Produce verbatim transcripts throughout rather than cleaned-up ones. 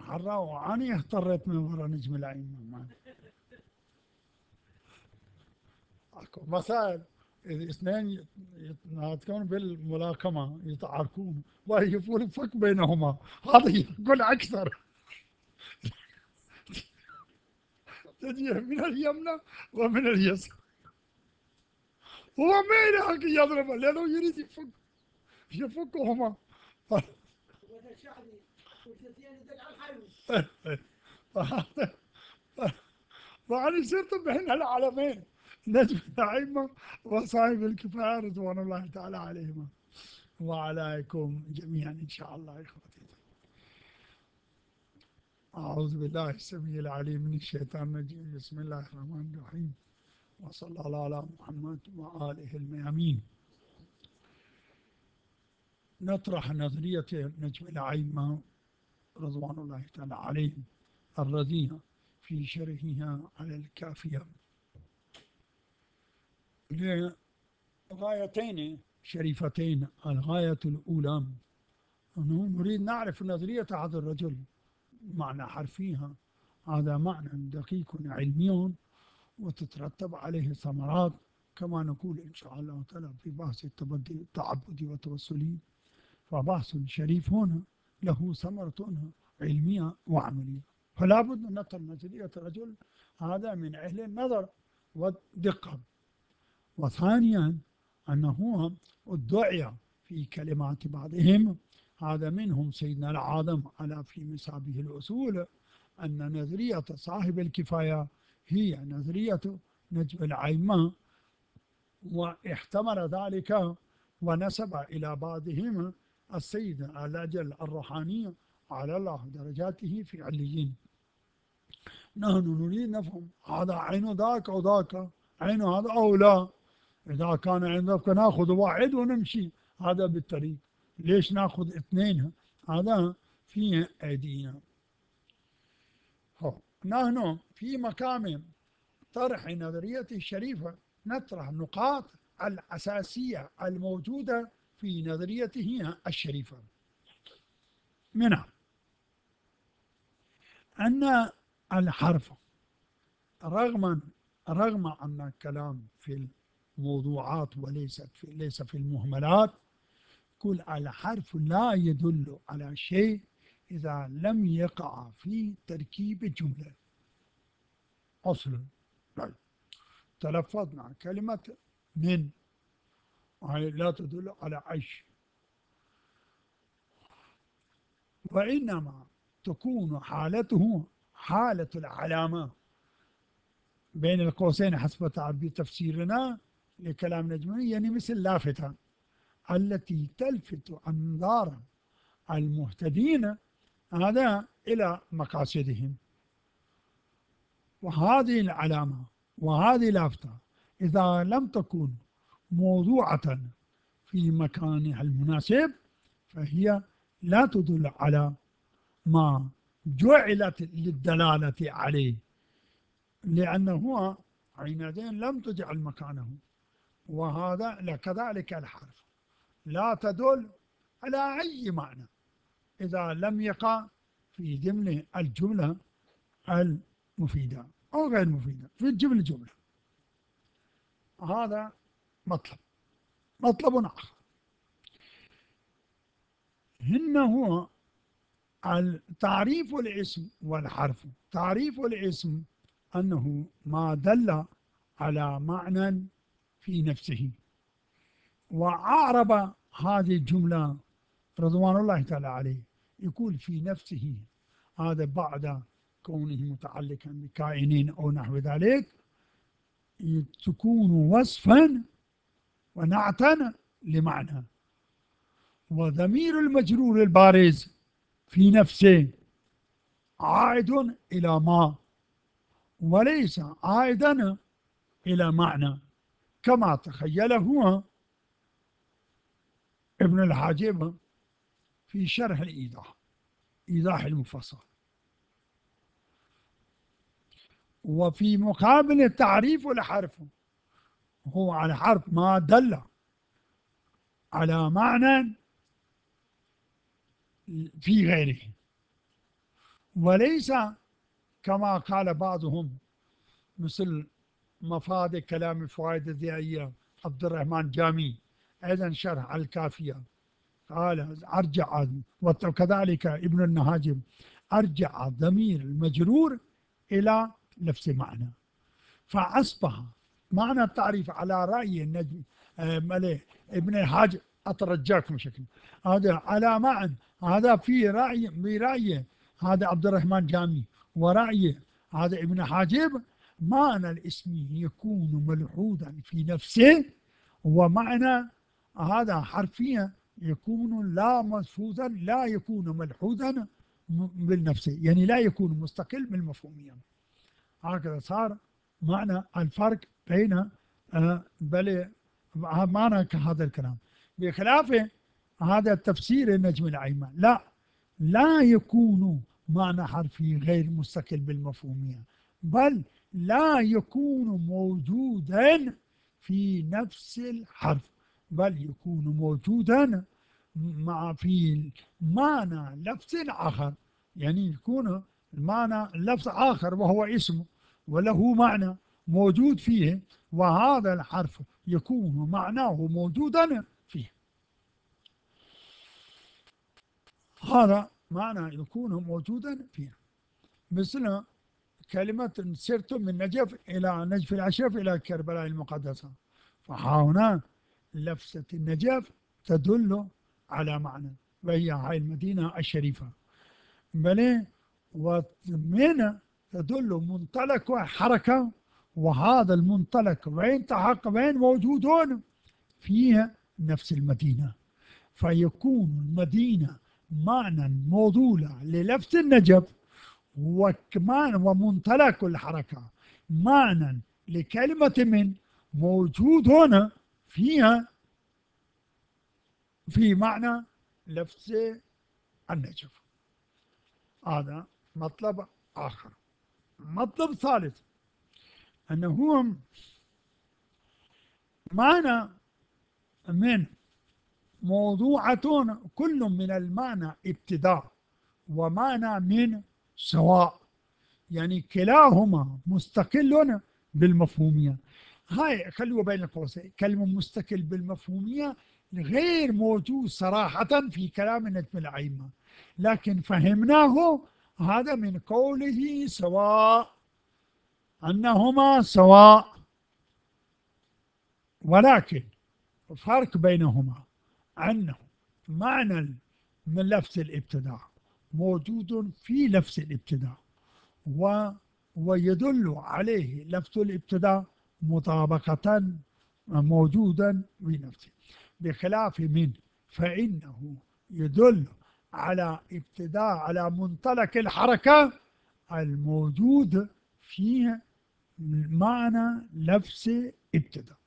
حراء وأنا اضطريت من وراء نجم العين. اكو مسائل إذا اثنين يتناطقون بالملاكمة يتعاركون ويفون الفك بينهما، هذا يقول أكثر. تجيه من اليمنى ومن اليسار، هو ما يلحق يضربه لأنه يريد يفك يفكهما. فأنا صرت بين العالمين، نجم الأئمة وصاحب الكفاية رضوان الله تعالى عليهما وعليكم جميعا إن شاء الله. إخوتي، أعوذ بالله السميع العليم من الشيطان الرجيم. بسم الله الرحمن الرحيم، وصلى الله على محمد وآله الميامين. نطرح نظرية نجم الأئمة رضوان الله تعالى عليهم الرزينة في شرحها على الكافية لغايتين شريفتين. الغاية الأولى أنه نريد نعرف نظرية هذا الرجل معنى حرفيها، هذا معنى دقيق علمي وتترتب عليه ثمرات كما نقول إن شاء الله تعالى في بحث التبدي التعبدي والتوسلي. فبحث شريف هنا له ثمرة علمية وعملية، فلا بد من نطرح نظرية الرجل هذا من أهل النظر والدقة. وثانيا أنه ادعي في كلمات بعضهم، هذا منهم سيدنا العاظم على في مسابه الأصول، أن نظرية صاحب الكفاية هي نظرية نجم الأئمة، واحتمل ذلك ونسب إلى بعضهم السيد الأجل الروحاني على الله درجاته في عليين. نحن نريد نفهم هذا عين ذاك أو ذاك عين هذا أو لا. إذا كان عندك ناخذ واحد ونمشي هذا بالطريق، ليش ناخذ اثنين؟ هذا في أيدينا. نحن في مقام طرح نظرية الشريفة نطرح النقاط الأساسية الموجودة في نظريته الشريفة، منها أن الحرف رغم رغم أن الكلام في الموضوعات وليست في ليس في المهملات، كل الحرف لا يدل على شيء إذا لم يقع في تركيب جملة. أصلا تلفظنا كلمة من وهي لا تدل على عيش، وإنما تكون حالته حالة العلامة بين القوسين حسب تعبير تفسيرنا لكلام نجمي، يعني مثل لافتة التي تلفت أنظار المهتدين هذا إلى مقاصدهم. وهذه العلامة وهذه لافتة إذا لم تكن موضوعة في مكانها المناسب فهي لا تدل على ما جعلت للدلالة عليه، لأنه عينين لم تجعل مكانه. وهذا كذلك الحرف لا تدل على أي معنى إذا لم يقع في ضمن الجملة المفيدة أو غير مفيدة في الجملة جملة. هذا مطلب. مطلب آخر إنه تعريف الاسم والحرف. تعريف الاسم أنه ما دل على معنى في نفسه. وأعرب هذه الجملة رضوان الله تعالى عليه يقول في نفسه، هذا بعد كونه متعلقا بكائنين أو نحو ذلك، تكون وصفا ونعتا لمعنى. وضمير المجرور البارز في نفسه عائد إلى ما وليس عائدا إلى معنى، كما تخيله ابن الحاجب في شرح الإيضاح إيضاح المفصل. وفي مقابل التعريف الحرف هو على حرف ما دل على معنى في غيره. وليس كما قال بعضهم مثل مفاد كلام الفوائد الذهنية عبد الرحمن جامي أيضا شرح على الكافية قال أرجع، وكذلك ابن النهاجم أرجع ضمير المجرور إلى نفس معنى، فأصبح معنى التعريف على رأي النجم آه ابن الحاج أترجاكم شكل هذا على معنى هذا في رأي برأي هذا عبد الرحمن جامي ورأي هذا ابن حاجب معنى الاسم يكون ملحوظا في نفسه، ومعنى هذا حرفيا يكون لا ملحوظا لا يكون ملحوظا بالنفس، يعني لا يكون مستقل من مفهوميا. هكذا صار معنى الفرق بين آه بل معنى هذا الكلام، بخلاف هذا التفسير النجم الأيمن لا لا يكون معنى حرفي غير مستقل بالمفهومية، بل لا يكون موجودا في نفس الحرف، بل يكون موجودا مع في معنى لفظ آخر، يعني يكون المعنى لفظ آخر وهو اسمه وله معنى موجود فيه، وهذا الحرف يكون معناه موجودا فيه. هذا معنى يكون موجودا فيه، مثل كلمة سرت من نجف إلى نجف العشف إلى كربلاء المقدسة، فهنا لفظة النجف تدل على معنى وهي هاي المدينة الشريفة، بل ومن تدل منطلق حركة، وهذا المنطلق وين تحقق وين موجودون فيها نفس المدينة، فيكون المدينة معنى موضوع للفظ النجف، وكمان ومنطلق الحركة معنى لكلمة من موجود هنا فيها في معنى لفظ النجف. هذا مطلب آخر. مطلب ثالث أنه هو معنى من موضوعة كل من المعنى ابتداء ومعنى من سواء، يعني كلاهما مستقل بالمفهومية. هاي خلوا بين قوسين كلمة مستقل بالمفهومية غير موجود صراحة في كلام النجم الأئمة، لكن فهمناه هذا من قوله سواء، أنهما سواء، ولكن فرق بينهما أنه معنى من لفظ الابتداء موجود في لفظ الابتداء، و ويدل عليه لفظ الابتداء مطابقة موجودا بنفسه، بخلاف من فإنه يدل على ابتداء على منطلق الحركة الموجود فيه معنى لفظ ابتداء.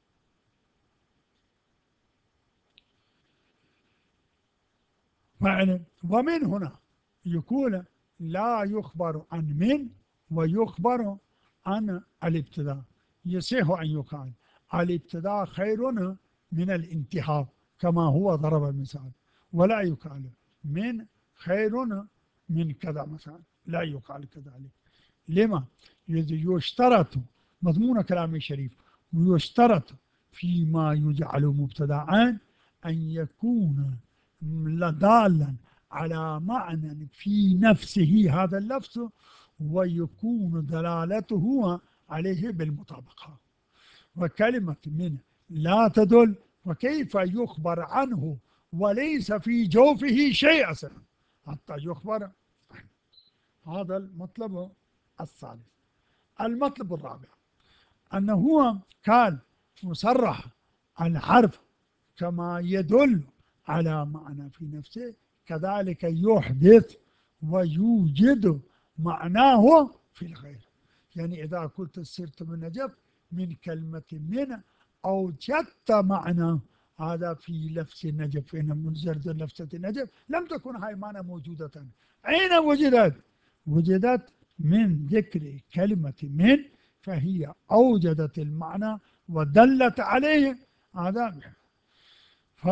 ومن هنا يكون لا يخبر عن من ويخبر عن الابتداء، يصح أن يقال الابتداء خير من الانتهاء كما هو ضرب المثال، ولا يقال من خير من كذا مثلا، لا يقال كذلك. لما؟ يشترط مضمون كلام الشريف ويشترط فيما يجعل مبتدأ أن يكون دالا على معنى في نفسه هذا اللفظ، ويكون دلالته عليه بالمطابقة. وكلمة من لا تدل، وكيف يخبر عنه وليس في جوفه شيء أصلا حتى يخبر عنه. هذا المطلب الثالث. المطلب الرابع أنه هو كان مصرح الحرف كما يدل على معنى في نفسه كذلك يحدث ويوجد معناه في الغير، يعني إذا قلت سرت من نجف من كلمة من أوجدت معنى هذا في لفظ النجف، فإن منزرد لفظة النجف لم تكن هاي معنى موجودة. أين وجدت؟ وجدت من ذكر كلمة من، فهي أوجدت المعنى ودلت عليه هذا.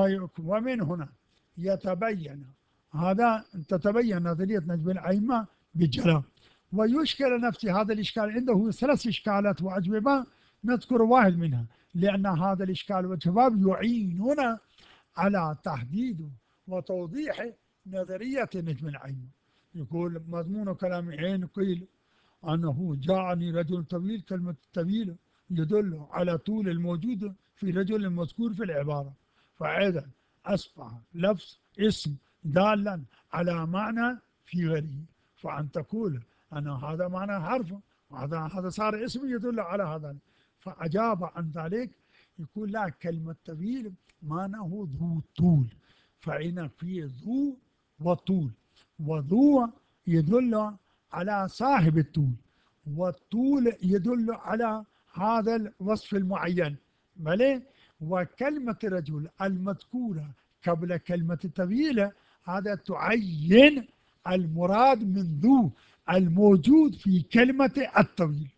ومن هنا يتبين هذا تتبين نظرية نجم الأئمة بالجلاء. ويشكل نفسي هذا الإشكال عنده ثلاث إشكالات وأجوبة، نذكر واحد منها، لأن هذا الإشكال والجواب يعيننا على تحديد وتوضيح نظرية نجم العين. يقول مضمون كلام عين قيل أنه جاءني رجل طويل. كلمة طويل يدل على طول الموجود في رجل المذكور في العبارة، فأيضا أصبح لفظ اسم دالا على معنى في غيره، فأن تقول أن هذا معنى حرف وهذا هذا صار اسم يدل على هذا. فأجاب عن ذلك يقول لا، كلمة طويل معناه ذو طول، فإن في ذو وطول، وذو يدل على صاحب الطول، والطول يدل على هذا الوصف المعين. بلى، وكلمة رجل المذكورة قبل كلمة طويلة هذا تعين المراد من ذو الموجود في كلمة الطويل.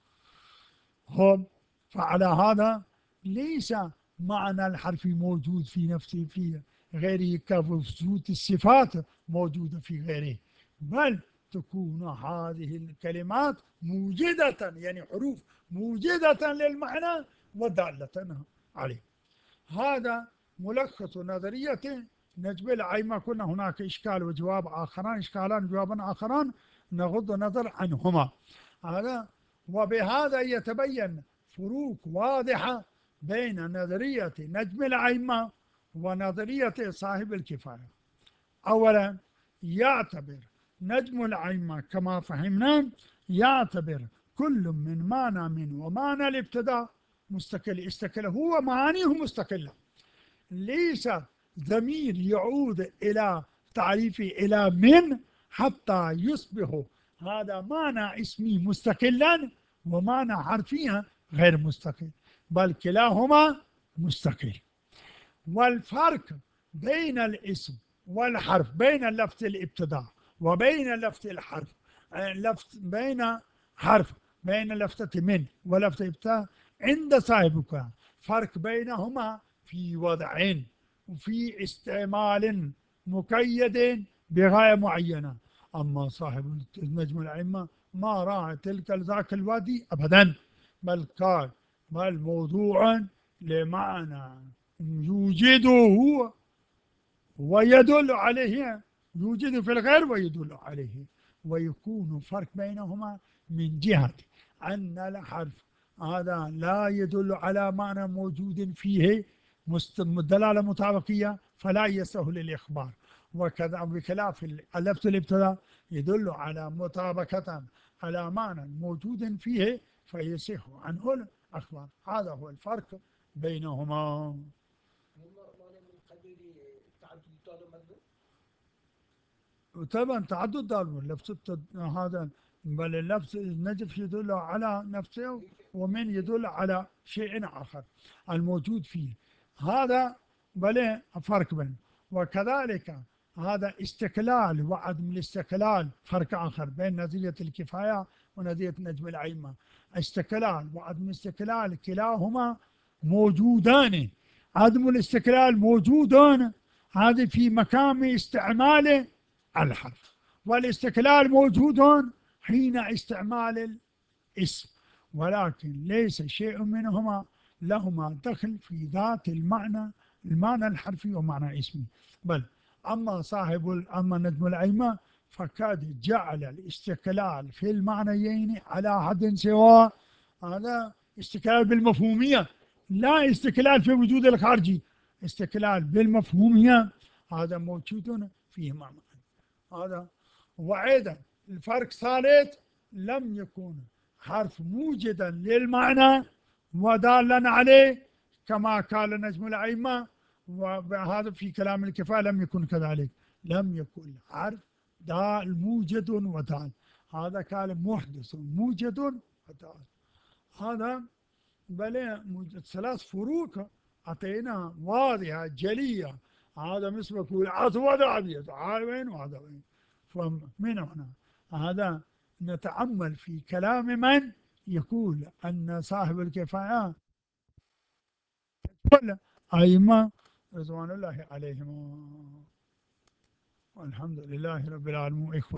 هم فعلى هذا ليس معنى الحرف موجود في نفسه في غيره كوجود الصفات موجودة في غيره، بل تكون هذه الكلمات موجدة، يعني حروف موجدة للمعنى ودالة عليه. هذا ملخص نظرية نجم العين. كنا هناك إشكال وجواب آخران، إشكالان وجوابا آخران نغض النظر عنهما. هذا وبهذا يتبين فروق واضحة بين نظرية نجم العين ونظرية صاحب الكفاية. أولا، يعتبر نجم العين كما فهمنا يعتبر كل من معنى من ومعنى الابتداء مستقل، استقل هو معانيه مستقلة، ليس ضمير يعود إلى تعريفه إلى من حتى يصبح هذا معنى اسمي مستقلا ومعنى حرفيا غير مستقل، بل كلاهما مستقل. والفرق بين الاسم والحرف، بين لفظ الابتداء وبين لفظ الحرف، لفظ بين حرف بين لفظة من ولفظة ابتداء عند صاحبك فرق بينهما في وضع وفي استعمال مقيد بغاية معينة. أما صاحب نجم العلم ما راعى تلك ذاك الوادي أبدا، بل قال بل موضوع لمعنى يوجده ويدل عليه، يوجد في الغير ويدل عليه، ويكون فرق بينهما من جهة أن الحرف هذا لا يدل على معنى موجود فيه دلالة مطابقية فلا يسهل الإخبار، وكذا بخلاف اللفظ الابتداء يدل على مطابقة على معنى موجود فيه فيصح عنه الأخبار. هذا هو الفرق بينهما. طبعا تعدد ضرب لفظ هذا، بل اللفظ النجف يدل على نفسه ومن يدل على شيء آخر الموجود فيه، هذا بل فرق بين. وكذلك هذا استقلال وعدم الاستقلال فرق آخر بين نظرية الكفاية ونظرية نجم العلم. استقلال وعدم الاستقلال كلاهما موجودان، عدم الاستقلال موجودان هذا في مقام استعمال الحرف، والاستقلال موجود حين استعمال الاسم، ولكن ليس شيء منهما لهما دخل في ذات المعنى المعنى الحرفي ومعنى اسمي. بل أما صاحب أما نجم العلم فقد جعل الاستقلال في المعنيين على حد سواء، هذا استقلال بالمفهومية لا استقلال في وجود الخارجي، استقلال بالمفهومية هذا موجود فيهما. هذا وأيضا الفرق ثالث، لم يكن حرف موجدا للمعنى ودالا عليه كما قال نجم الأئمة، وهذا في كلام الكفاية لم يكن كذلك، لم يكن حرف دال موجد ودال، هذا قال محدث موجد ودال. هذا بل ثلاث فروق أعطينا واضحة جلية، هذا مثل يقول أسود أبيض هذا وين وهذا وين. فمن هنا هذا نتأمل في كلام من يقول أن صاحب الكفاية أئمة رضوان الله عليهم، والحمد لله رب العالمين.